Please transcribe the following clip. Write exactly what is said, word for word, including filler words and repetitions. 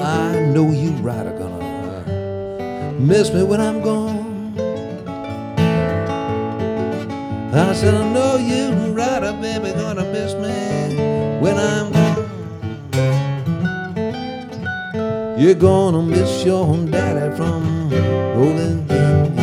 I know you right are gonna miss me when I'm gone. I said, I know you right are, baby, gonna miss me when I'm gone. You're gonna miss your daddy from rolling in.